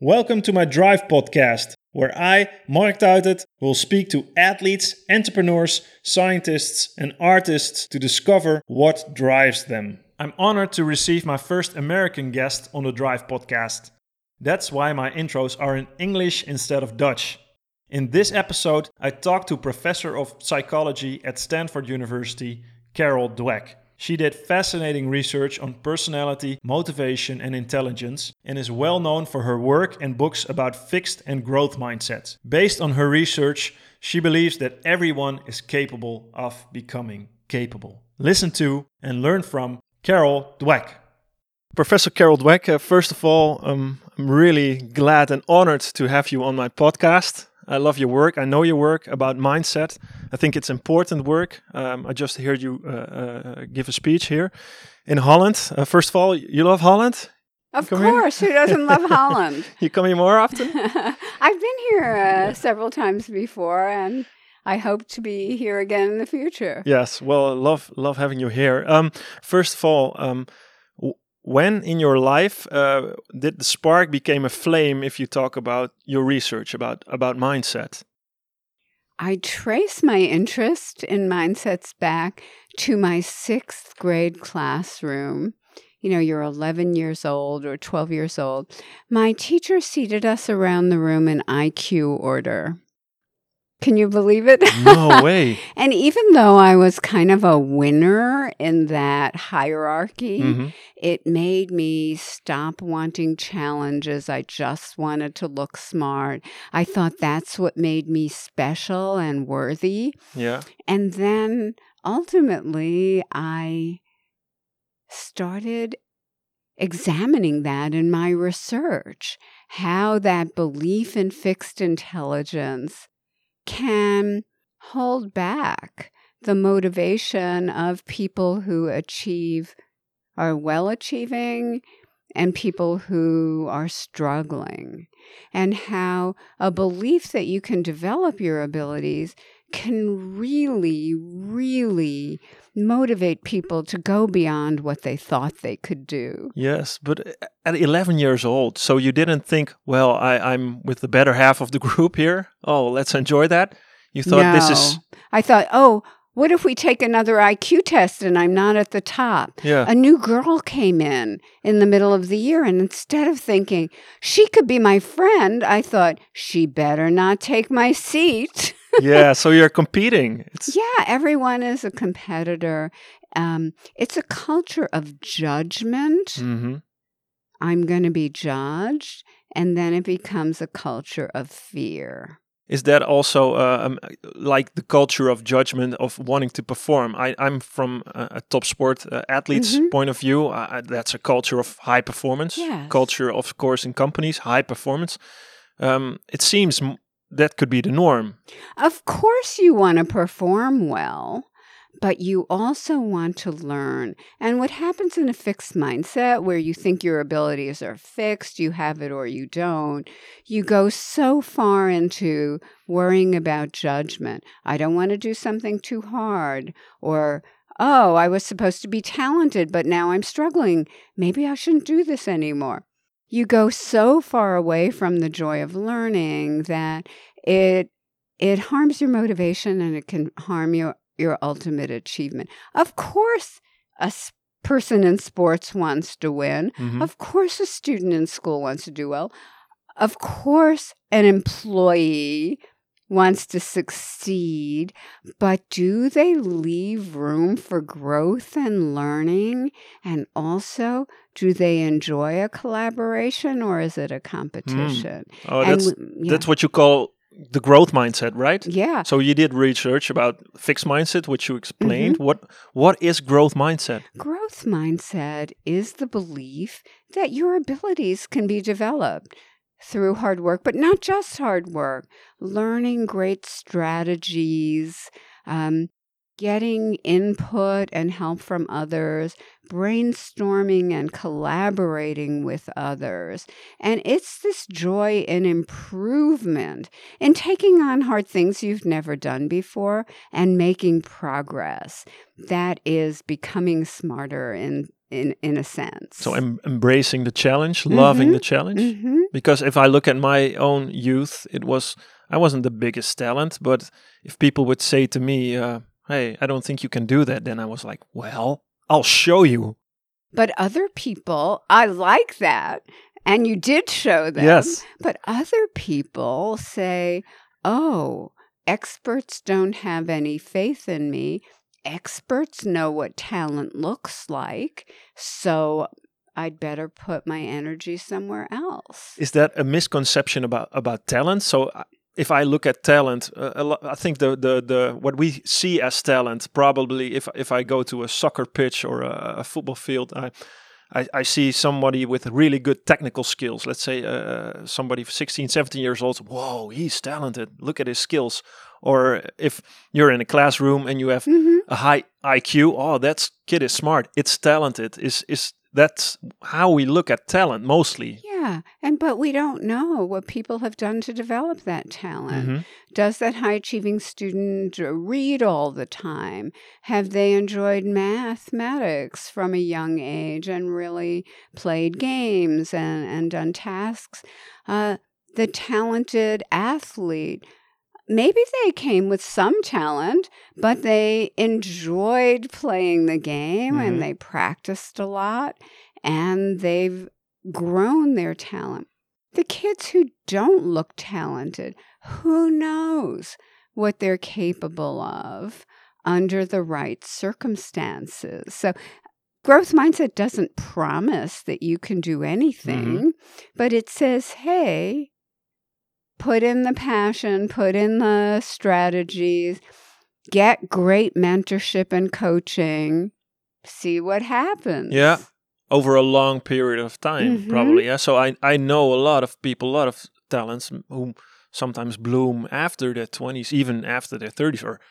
Welcome to my Drive podcast, where I, Mark Tuitert, will speak to athletes, entrepreneurs, scientists, and artists to discover what drives them. I'm honored to receive my first American guest on the Drive podcast. That's why my intros are in English instead of Dutch. In this episode, I talk to Professor of Psychology at Stanford University, Carol Dweck. She did fascinating research on personality, motivation, and intelligence, and is well known for her work and books about fixed and growth mindsets. Based on her research, she believes that everyone is capable of becoming capable. Listen to and learn from Carol Dweck. Professor Carol Dweck, first of all, I'm really glad and honored to have you on my podcast. I love your work. I know your work about mindset. I think it's important work. I just heard you give a speech here in Holland. First of all, you love Holland? Of course. Who doesn't love Holland? You come here more often? I've been here several times before, and I hope to be here again in the future. Yes. Well, I love having you here. First of all, when in your life did the spark become a flame if you talk about your research about mindset? I trace my interest in mindsets back to my 6th grade classroom. You know, you're 11 years old or 12 years old. My teacher seated us around the room in IQ order. Can you believe it? No way. And even though I was kind of a winner in that hierarchy, it made me stop wanting challenges. I just wanted to look smart. I thought that's what made me special and worthy. Yeah. And then ultimately, I started examining that in my research, how that belief in fixed intelligence can hold back the motivation of people who are well achieving and people who are struggling, and how a belief that you can develop your abilities can really, really motivate people to go beyond what they thought they could do. Yes, but at 11 years old, so you didn't think, well, I'm with the better half of the group here. Oh, let's enjoy that. You thought this is... I thought, what if we take another IQ test and I'm not at the top? Yeah. A new girl came in the middle of the year, and instead of thinking, she could be my friend, I thought, she better not take my seat. Yeah, so you're competing. Yeah, everyone is a competitor. It's a culture of judgment. Mm-hmm. I'm going to be judged. And then it becomes a culture of fear. Is that also like the culture of judgment of wanting to perform? I'm from a top sport athlete's point of view. That's a culture of high performance. Yes. Culture, of course, in companies, high performance. It seems that could be the norm. Of course you want to perform well, but you also want to learn. And what happens in a fixed mindset where you think your abilities are fixed, you have it or you don't, you go so far into worrying about judgment. I don't want to do something too hard, or I was supposed to be talented, but now I'm struggling. Maybe I shouldn't do this anymore. You go so far away from the joy of learning that it harms your motivation, and it can harm your ultimate achievement. Of course, a person in sports wants to win. Mm-hmm. Of course, a student in school wants to do well. Of course, an employee wants to succeed, but do they leave room for growth and learning? And also, do they enjoy a collaboration, or is it a competition? That's what you call the growth mindset, right? Yeah. So you did research about fixed mindset, which you explained. What is growth mindset? Growth mindset is the belief that your abilities can be developed through hard work, but not just hard work. Learning great strategies, getting input and help from others, brainstorming and collaborating with others. And it's this joy in improvement, in taking on hard things you've never done before and making progress. That is becoming smarter in in a sense. So embracing the challenge, loving the challenge. Mm-hmm. Because if I look at my own youth, I wasn't the biggest talent, but if people would say to me, hey, I don't think you can do that, then I was like, well, I'll show you. But other people, I like that. And you did show them. Yes. But other people say, oh, experts don't have any faith in me. Experts know what talent looks like. So I'd better put my energy somewhere else. Is that a misconception about talent? So if I look at talent, I think the what we see as talent, probably if I go to a soccer pitch or a football field, I see somebody with really good technical skills. Let's say somebody 16, 17 years old. Whoa, he's talented. Look at his skills. Or if you're in a classroom and you have a high IQ, oh, that kid is smart. It's talented. That's how we look at talent mostly. Yeah, but we don't know what people have done to develop that talent. Mm-hmm. Does that high-achieving student read all the time? Have they enjoyed mathematics from a young age and really played games and done tasks? The talented athlete, maybe they came with some talent, but they enjoyed playing the game and they practiced a lot and they've grown their talent. The kids who don't look talented, who knows what they're capable of under the right circumstances. So growth mindset doesn't promise that you can do anything, but it says, hey, put in the passion, put in the strategies, get great mentorship and coaching, see what happens. Yeah, over a long period of time, probably. Yeah. So I know a lot of people, a lot of talents who sometimes bloom after their 20s, even after their 30s, or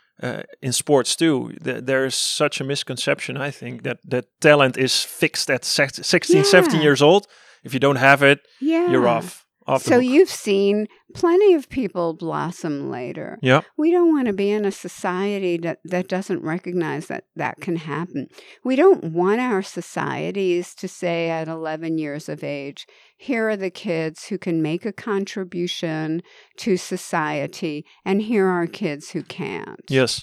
in sports too. There's such a misconception, I think, that talent is fixed at 16, 17 years old. If you don't have it, you're off. So you've seen plenty of people blossom later. Yeah. We don't want to be in a society that doesn't recognize that can happen. We don't want our societies to say at 11 years of age, here are the kids who can make a contribution to society, and here are kids who can't. Yes.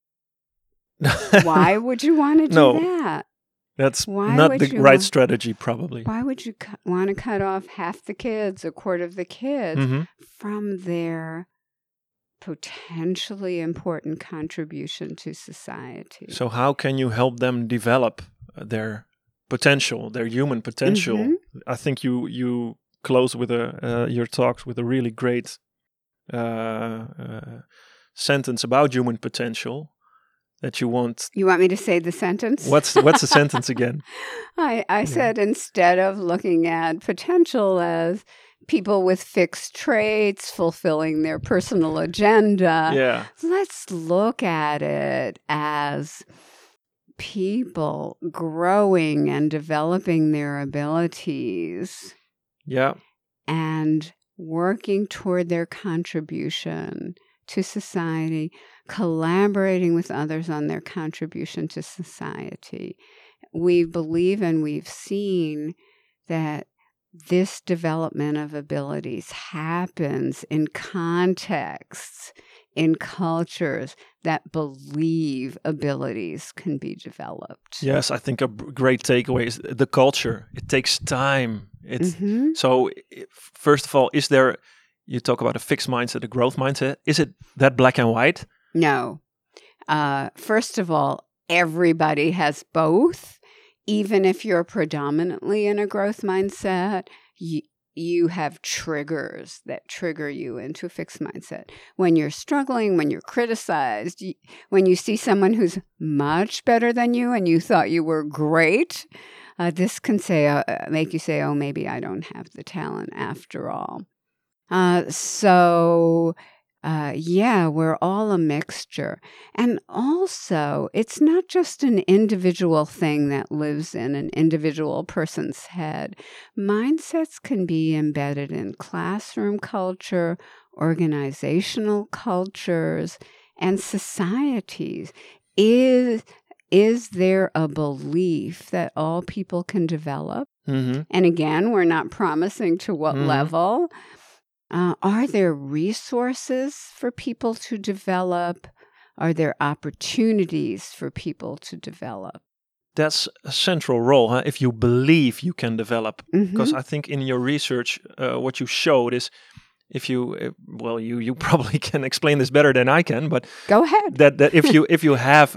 Why would you want to do that? That's not the right strategy, probably. Why would you want to cut off half the kids, a quarter of the kids, from their potentially important contribution to society? So how can you help them develop their potential, their human potential? I think you close with your talks with a really great sentence about human potential. That you want. You want me to say the sentence? What's the sentence again? I said instead of looking at potential as people with fixed traits fulfilling their personal agenda, let's look at it as people growing and developing their abilities. Yeah. And working toward their contribution to society, collaborating with others on their contribution to society. We believe and we've seen that this development of abilities happens in contexts, in cultures that believe abilities can be developed. Yes, I think a great takeaway is the culture. It takes time. So, first of all, is there... You talk about a fixed mindset, a growth mindset. Is it that black and white? No. First of all, everybody has both. Even if you're predominantly in a growth mindset, you have triggers that trigger you into a fixed mindset. When you're struggling, when you're criticized, when you see someone who's much better than you and you thought you were great, this can make you say, oh, maybe I don't have the talent after all. We're all a mixture. And also, it's not just an individual thing that lives in an individual person's head. Mindsets can be embedded in classroom culture, organizational cultures, and societies. is there a belief that all people can develop? Mm-hmm. And again, we're not promising to what level. Are there resources for people to develop? Are there opportunities for people to develop? That's a central role, huh? If you believe you can develop. Because I think in your research, what you showed is, if you, you probably can explain this better than I can, but go ahead. That if you have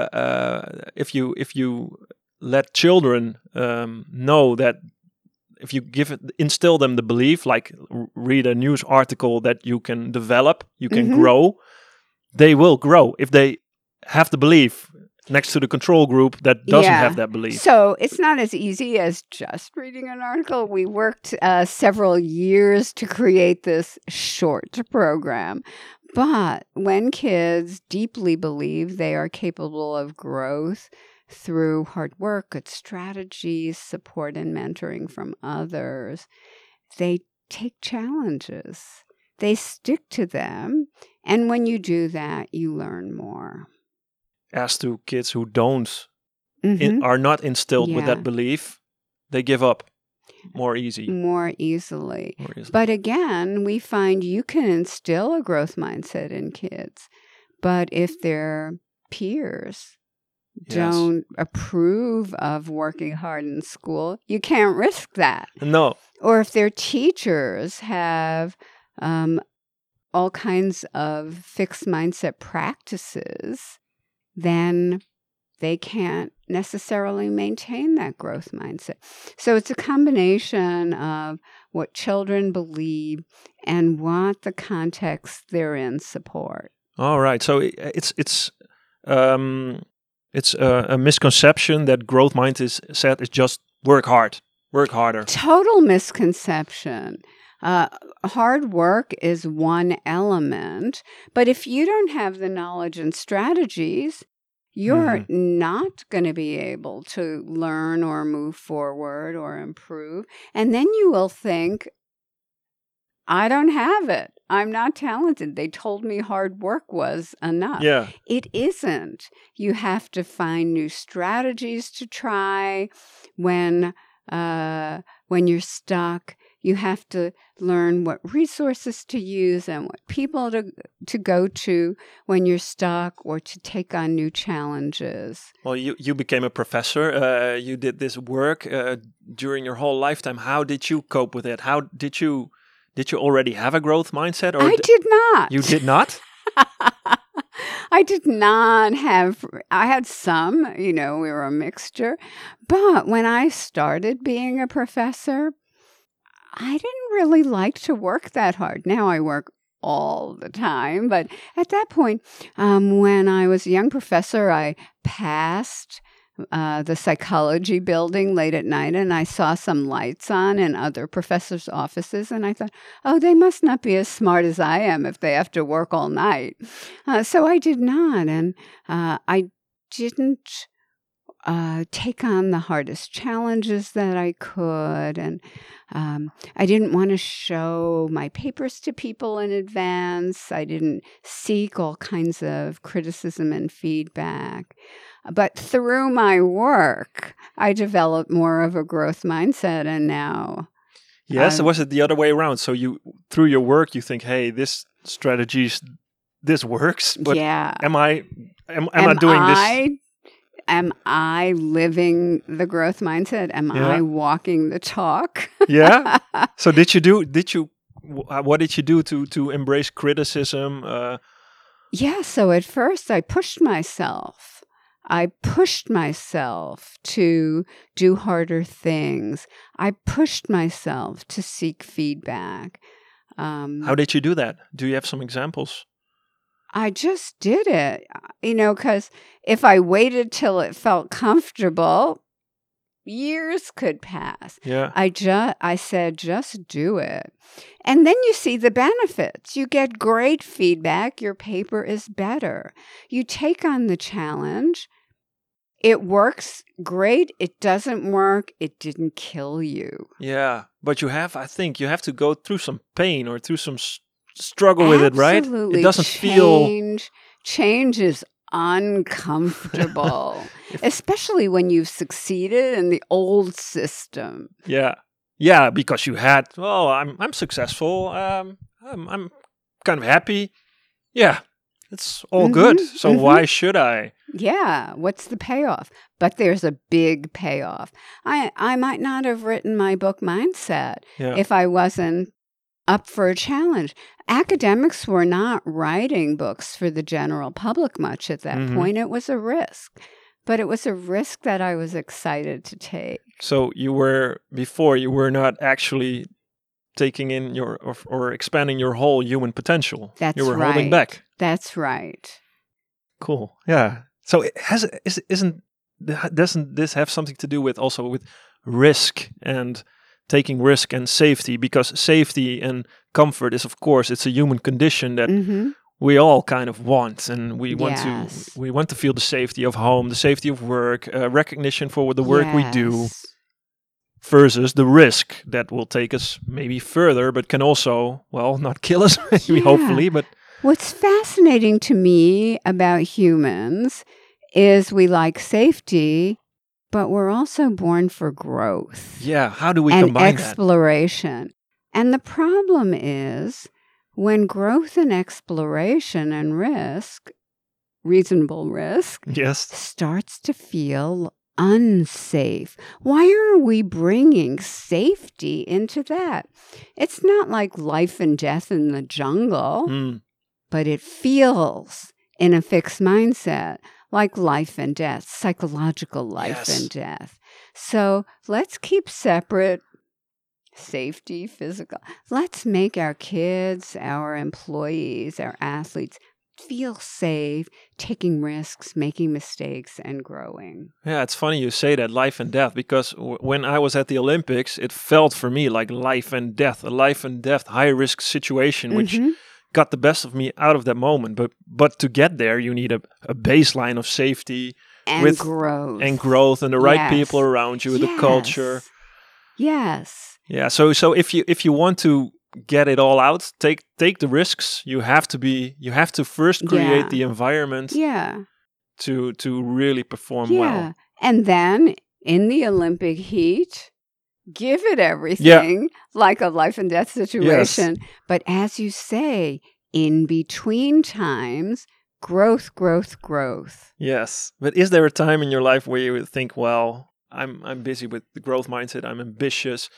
if you let children know that, if you instill them the belief, like read a news article that you can develop, you can grow, they will grow if they have the belief next to the control group that doesn't have that belief. So it's not as easy as just reading an article. We worked several years to create this short program. But when kids deeply believe they are capable of growth through hard work, good strategies, support, and mentoring from others, they take challenges. They stick to them. And when you do that, you learn more. As to kids who are not instilled with that belief, they give up more easily. But again, we find you can instill a growth mindset in kids. But if their peers don't approve of working hard in school, you can't risk that. No. Or if their teachers have all kinds of fixed mindset practices, then they can't necessarily maintain that growth mindset. So it's a combination of what children believe and what the context they're in support. All right. So it's a misconception that growth mindset is just work harder. Total misconception. Hard work is one element, but if you don't have the knowledge and strategies, you're not going to be able to learn or move forward or improve. And then you will think, I don't have it. I'm not talented. They told me hard work was enough. Yeah. It isn't. You have to find new strategies to try when you're stuck. You have to learn what resources to use and what people to go to when you're stuck or to take on new challenges. Well, you became a professor. You did this work during your whole lifetime. How did you cope with it? How did you already have a growth mindset? Or I did not. You did not? I did not have, I had some, we were a mixture. But when I started being a professor, I didn't really like to work that hard. Now I work all the time. But at that point, when I was a young professor, I passed the psychology building late at night, and I saw some lights on in other professors' offices, and I thought, oh, they must not be as smart as I am if they have to work all night. So I did not, and I didn't take on the hardest challenges that I could, and I didn't want to show my papers to people in advance. I didn't seek all kinds of criticism and feedback. But through my work, I developed more of a growth mindset, and now... Yes, was it the other way around? So through your work, you think, hey, this works, but am I doing this? Am I living the growth mindset? Am I walking the talk? Yeah. So what did you do to embrace criticism? So at first I pushed myself. I pushed myself to do harder things. I pushed myself to seek feedback. How did you do that? Do you have some examples? I just did it, because if I waited till it felt comfortable, years could pass. Yeah. I said, just do it. And then you see the benefits. You get great feedback. Your paper is better. You take on the challenge. It works great. It doesn't work. It didn't kill you. Yeah. But I think you have to go through some pain or through some struggle with it, right? Absolutely. It doesn't feel... Change is uncomfortable, especially when you've succeeded in the old system. Yeah, because you had, well, I'm successful. I'm kind of happy. Yeah, it's all good. So why should I? Yeah, what's the payoff? But there's a big payoff. I might not have written my book Mindset if I wasn't up for a challenge. Academics were not writing books for the general public much at that point. It was a risk, but it was a risk that I was excited to take. So you were not actually taking in your or expanding your whole human potential. That's you were right. holding back. That's right. Cool. Yeah. So doesn't this have something to do with also with risk and taking risk and safety? Because safety and comfort is, of course, it's a human condition that we all kind of want, and we want to feel the safety of home, the safety of work, recognition for the work we do, versus the risk that will take us maybe further, but can also, well, not kill us, maybe, hopefully. But what's fascinating to me about humans is we like safety, but we're also born for growth. Yeah, how do we and combine exploration? And the problem is when growth and exploration and risk, reasonable risk, starts to feel unsafe. Why are we bringing safety into that? It's not like life and death in the jungle, but it feels in a fixed mindset like life and death, psychological life and death. So let's keep separate safety, physical. Let's make our kids, our employees, our athletes feel safe, taking risks, making mistakes, and growing. Yeah, it's funny you say that, life and death, because when I was at the Olympics, it felt for me like life and death, a life and death, high-risk situation, which got the best of me out of that moment. But to get there, you need a baseline of safety and growth and the right people around you, the culture. Yes. Yeah. So if you want to get it all out, take the risks. You have to first create the environment. To really perform well. And then in the Olympic heat, give it everything like a life and death situation. But as you say, in between times, growth. Yes. But is there a time in your life where you would think, well, I'm busy with the growth mindset, I'm ambitious,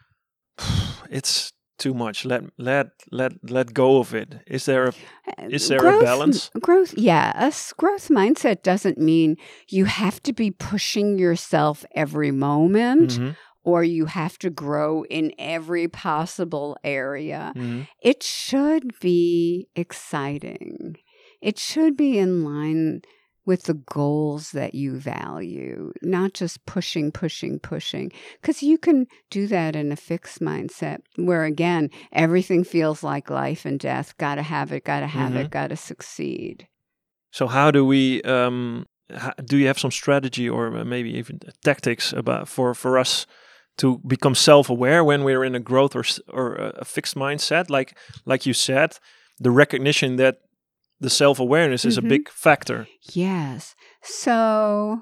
it's too much, let go of it? Is there a balance? Growth, yes. Growth mindset doesn't mean you have to be pushing yourself every moment, or you have to grow in every possible area. It should be exciting. It should be in line with the goals that you value, not just pushing. Because you can do that in a fixed mindset where, again, everything feels like life and death. Got to have it, got to succeed. So how do we, do you have some strategy or maybe even tactics for us to become self-aware when we're in a growth or a fixed mindset? Like you said, the recognition that the self-awareness is a big factor. Yes. So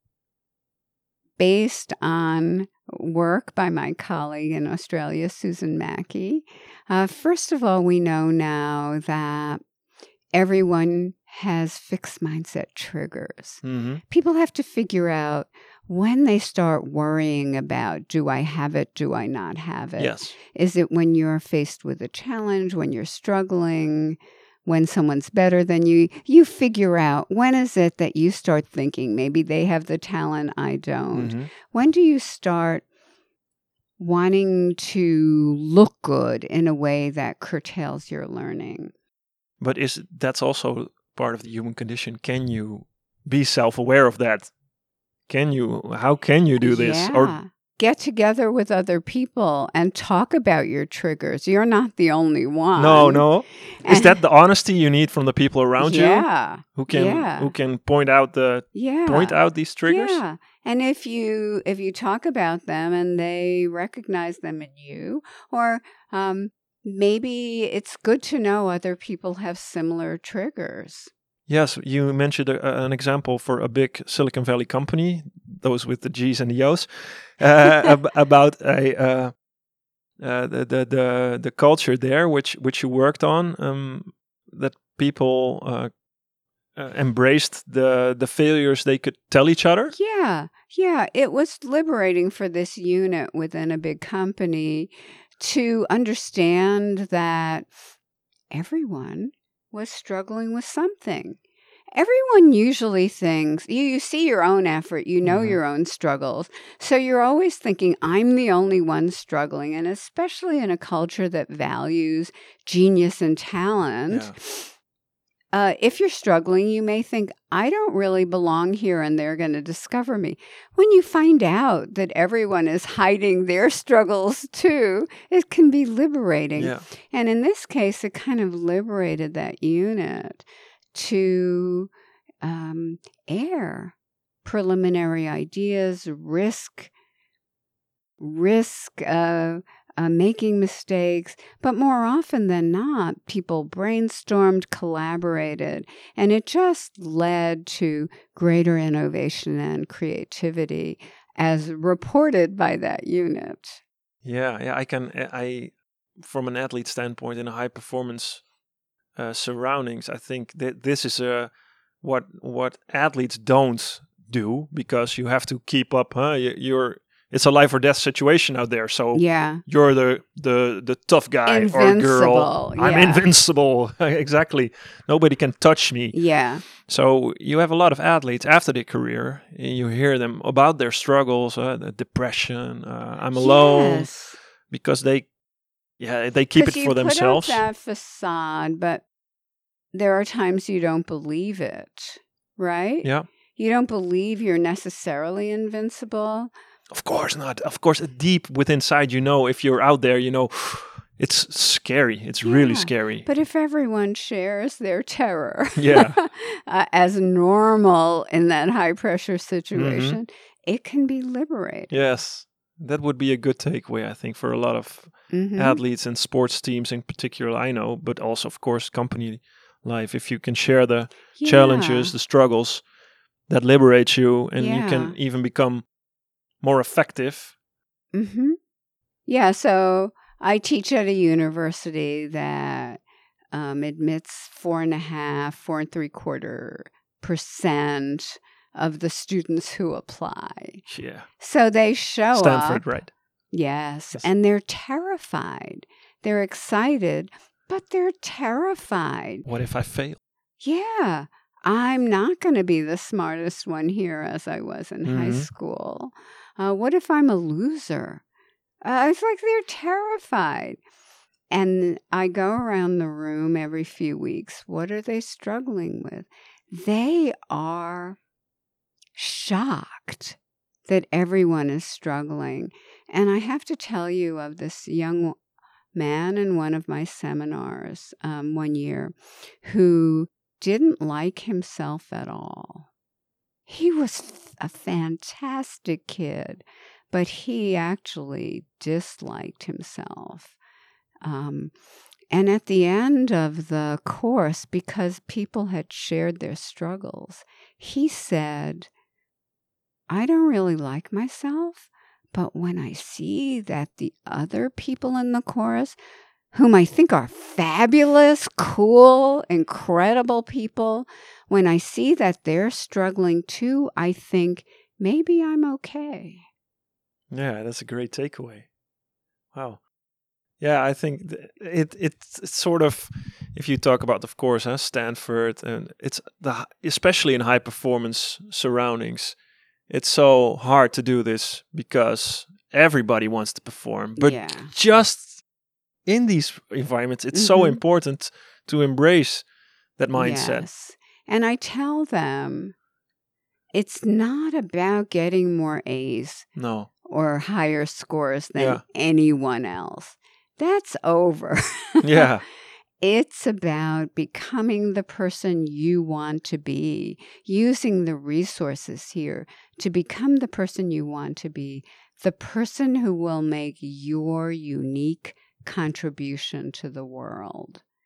based on work by my colleague in Australia, Susan Mackey, first of all, we know now that everyone has fixed mindset triggers. People have to figure out when they start worrying about, do I have it, do I not have it? Yes. Is it when you're faced with a challenge, when you're struggling, when someone's better than you? You figure out, when is it that you start thinking, maybe they have the talent, I don't? When do you start wanting to look good in a way that curtails your learning? But that's also part of the human condition? Can you be self-aware of that? How can you do this? Or get together with other people and talk about your triggers. You're not the only one. No. Is that the honesty you need from the people around you? Who can point out these triggers? Yeah. And if you talk about them and they recognize them in you, or maybe it's good to know other people have similar triggers. Yes, you mentioned an example for a big Silicon Valley company, those with the G's and the O's, about the culture there, which you worked on, that people embraced the failures they could tell each other. Yeah, it was liberating for this unit within a big company to understand that everyone was struggling with something. Everyone usually thinks, you see your own effort, you know your own struggles. So you're always thinking, I'm the only one struggling. And especially in a culture that values genius and talent, if you're struggling, you may think, I don't really belong here and they're going to discover me. When you find out that everyone is hiding their struggles too, it can be liberating. Yeah. And in this case, it kind of liberated that unit to air preliminary ideas, risk making mistakes, but more often than not, people brainstormed, collaborated, and it just led to greater innovation and creativity as reported by that unit. Yeah, I from an athlete standpoint, in a high performance surroundings, I think that this is what athletes don't do, because you have to keep up. It's a life or death situation out there. So you're the tough guy or girl. I'm invincible. Exactly. Nobody can touch me. Yeah. So you have a lot of athletes after their career, and you hear them about their struggles, the depression. I'm alone, because they keep it for themselves. You put up that facade, but there are times you don't believe it, right? Yeah. You don't believe you're necessarily invincible. Of course not. Of course, deep within inside, if you're out there, it's scary. It's really scary. But if everyone shares their terror as normal in that high pressure situation, it can be liberating. Yes. That would be a good takeaway, I think, for a lot of athletes and sports teams in particular, I know, but also, of course, company life. If you can share the challenges, the struggles, that liberates you, and you can even become more effective. Yeah, so I teach at a university that admits 4.75% of the students who apply. Yeah. So they show Stanford, up. right? Yes, and they're terrified. They're excited, but they're terrified. What if I fail? Yeah, I'm not going to be the smartest one here as I was in high school. What if I'm a loser? It's like they're terrified. And I go around the room every few weeks. What are they struggling with? They are shocked that everyone is struggling. And I have to tell you of this young man in one of my seminars one year who didn't like himself at all. He was a fantastic kid, but he actually disliked himself. And at the end of the course, because people had shared their struggles, he said, I don't really like myself, but when I see that the other people in the chorus, whom I think are fabulous, cool, incredible people, when I see that they're struggling too, I think maybe I'm okay. Yeah, that's a great takeaway. Wow. Yeah, I think it's sort of, if you talk about, of course, Stanford, and it's especially in high performance surroundings, it's so hard to do this because everybody wants to perform. But just in these environments, it's so important to embrace that mindset. Yes. And I tell them, it's not about getting more A's. No. Or higher scores than anyone else. That's over. Yeah. It's about becoming the person you want to be, using the resources here to become the person you want to be, the person who will make your unique contribution to the world.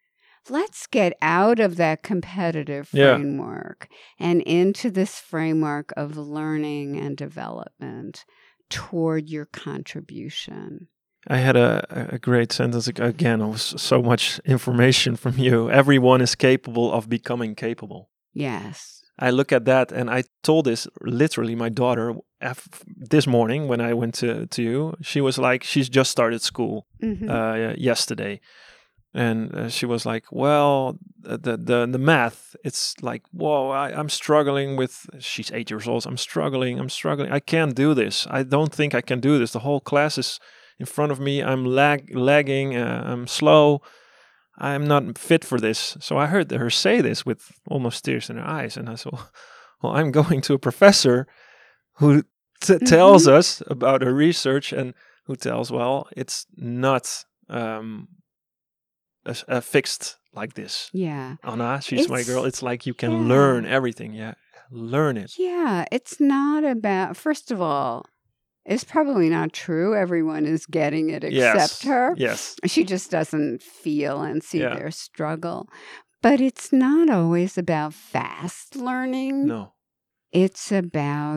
let's get out of that competitive framework and into this framework of learning and development toward your contribution. I had a great sentence again. It was so much information from you. Everyone is capable of becoming capable. Yes. I look at that, and I told this literally my daughter this morning when I went to you. She was like, she's just started school yesterday. And she was like, well, the math, it's like, whoa, I'm struggling with, she's 8 years old. I'm struggling. I can't do this. I don't think I can do this. The whole class is in front of me. I'm lagging. I'm slow. I'm not fit for this. So I heard her say this with almost tears in her eyes. And I said, well, I'm going to a professor who tells us about her research and who tells, well, it's not fixed like this. Yeah. Anna, she's my girl. It's like you can learn everything. Yeah. Learn it. Yeah. It's not about, first of all, it's probably not true. Everyone is getting it except her. Yes. She just doesn't feel and see their struggle. But it's not always about fast learning. No. It's about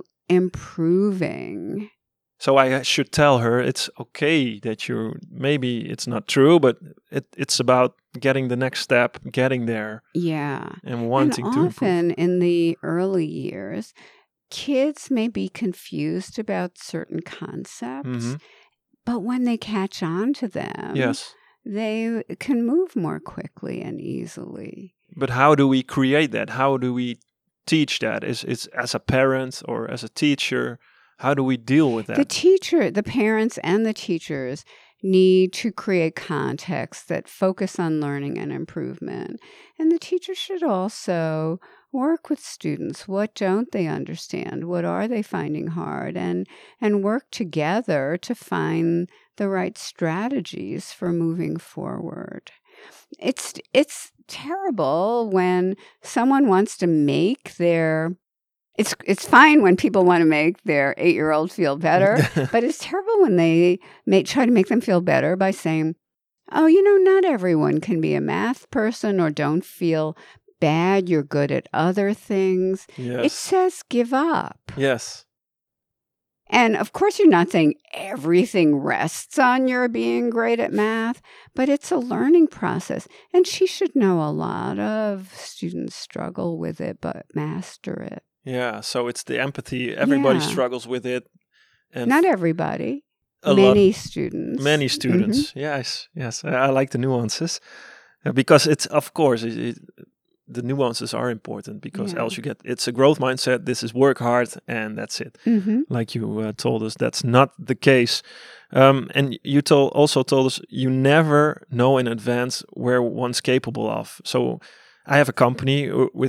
improving. So I should tell her it's okay that maybe it's not true, but it's about getting the next step, getting there. Yeah. And wanting to improve. Often in the early years, kids may be confused about certain concepts, but when they catch on to them, they can move more quickly and easily. But how do we create that? How do we teach that? Is as a parent or as a teacher? How do we deal with that? The parents and the teachers need to create contexts that focus on learning and improvement. And the teacher should also work with students. What don't they understand? What are they finding hard? And work together to find the right strategies for moving forward. It's terrible when someone wants to make their... It's fine when people want to make their 8-year-old feel better, but it's terrible when they try to make them feel better by saying, oh, not everyone can be a math person, or don't feel bad, you're good at other things. Yes. It says give up. Yes. And of course, you're not saying everything rests on your being great at math, but it's a learning process. And she should know a lot of students struggle with it, but master it. Yeah, so it's the empathy. Everybody struggles with it. And not everybody. Many students. Many students. Yes. I like the nuances. Because it's, of course, the nuances are important, because else it's a growth mindset. This is work hard and that's it. Like you told us, that's not the case. And you also told us you never know in advance where one's capable of. So I have a company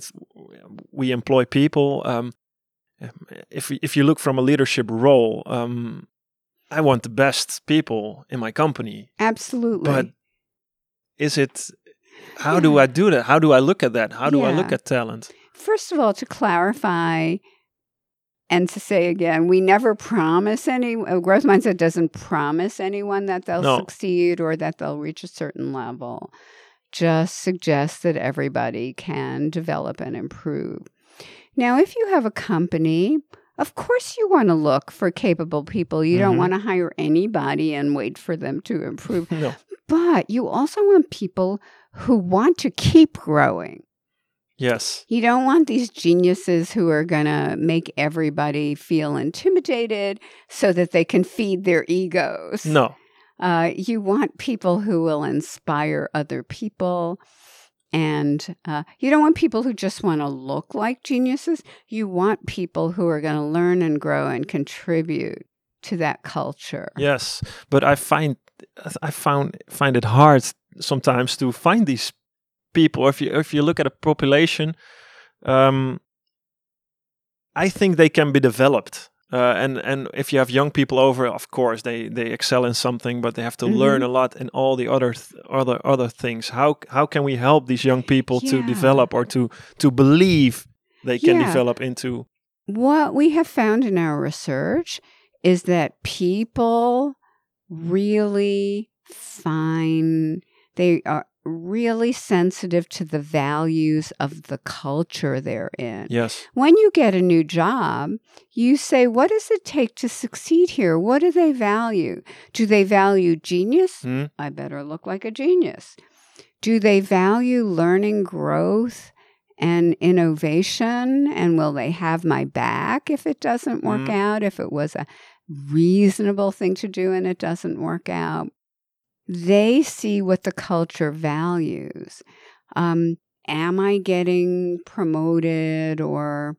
we employ people. If you look from a leadership role, I want the best people in my company. Absolutely. But how do I do that? How do I look at that? How do I look at talent? First of all, to clarify and to say again, we never promise a growth mindset doesn't promise anyone that they'll succeed or that they'll reach a certain level. Just suggests that everybody can develop and improve. Now, if you have a company, of course you want to look for capable people. You don't want to hire anybody and wait for them to improve. No. But you also want people who want to keep growing. Yes. You don't want these geniuses who are going to make everybody feel intimidated so that they can feed their egos. No. You want people who will inspire other people. And you don't want people who just want to look like geniuses. You want people who are going to learn and grow and contribute to that culture. Yes, but I find it hard sometimes to find these people. If you look at a population, I think they can be developed. And if you have young people over, of course they excel in something, but they have to learn a lot in all the other things. How can we help these young people to develop or to believe they can develop into? What we have found in our research is that people really find really sensitive to the values of the culture they're in. Yes. When you get a new job, you say, what does it take to succeed here? What do they value? Do they value genius? I better look like a genius. Do they value learning, growth, and innovation? And will they have my back if it doesn't work out, if it was a reasonable thing to do and it doesn't work out? They see what the culture values. Am I getting promoted or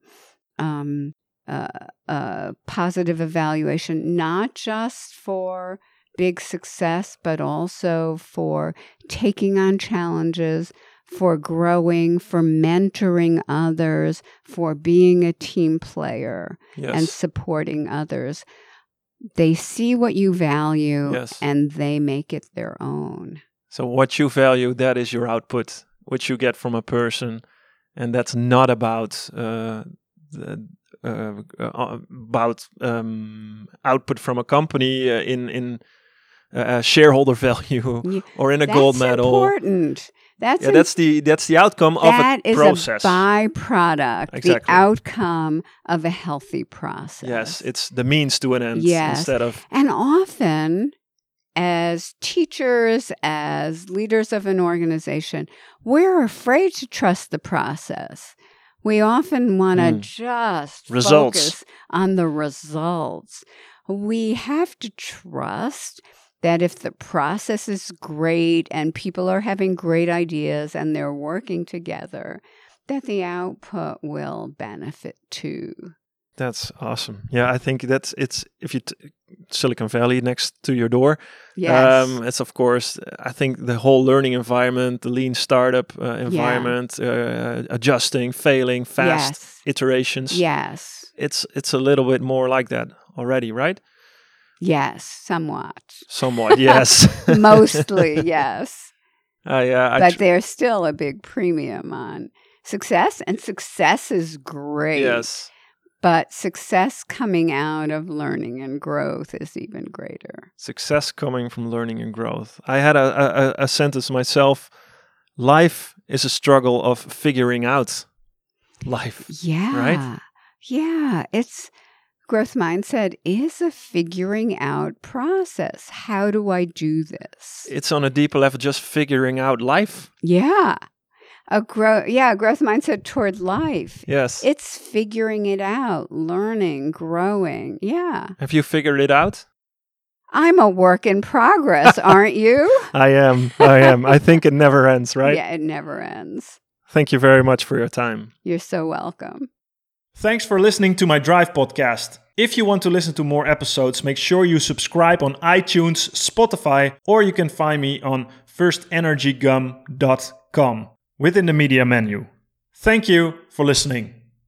positive evaluation, not just for big success, but also for taking on challenges, for growing, for mentoring others, for being a team player and supporting others. They see what you value and they make it their own. So what you value, that is your output, which you get from a person. And that's not about output from a company in shareholder value or in a gold medal. Important. That's that's the outcome of a process. That is a byproduct, the outcome of a healthy process. Yes, it's the means to an end instead of... And often, as teachers, as leaders of an organization, we're afraid to trust the process. We often want to just focus on the results. We have to trust that if the process is great and people are having great ideas and they're working together, that the output will benefit too. That's awesome. Yeah, I think it's if you Silicon Valley next to your door. Yes. It's of course, I think the whole learning environment, the lean startup environment, adjusting, failing, fast iterations. Yes. It's a little bit more like that already, right? Yes, somewhat. Somewhat, yes. Mostly, yes. But there's still a big premium on success, and success is great. Yes. But success coming out of learning and growth is even greater. Success coming from learning and growth. I had a sentence myself. Life is a struggle of figuring out life. Yeah. Right? Yeah. Growth mindset is a figuring out process. How do I do this? It's on a deeper level, just figuring out life. Yeah. Growth mindset toward life. Yes. It's figuring it out, learning, growing. Yeah. Have you figured it out? I'm a work in progress, aren't you? I am. I think it never ends, right? Yeah, it never ends. Thank you very much for your time. You're so welcome. Thanks for listening to my Drive podcast. If you want to listen to more episodes, make sure you subscribe on iTunes, Spotify, or you can find me on firstenergygum.com within the media menu. Thank you for listening.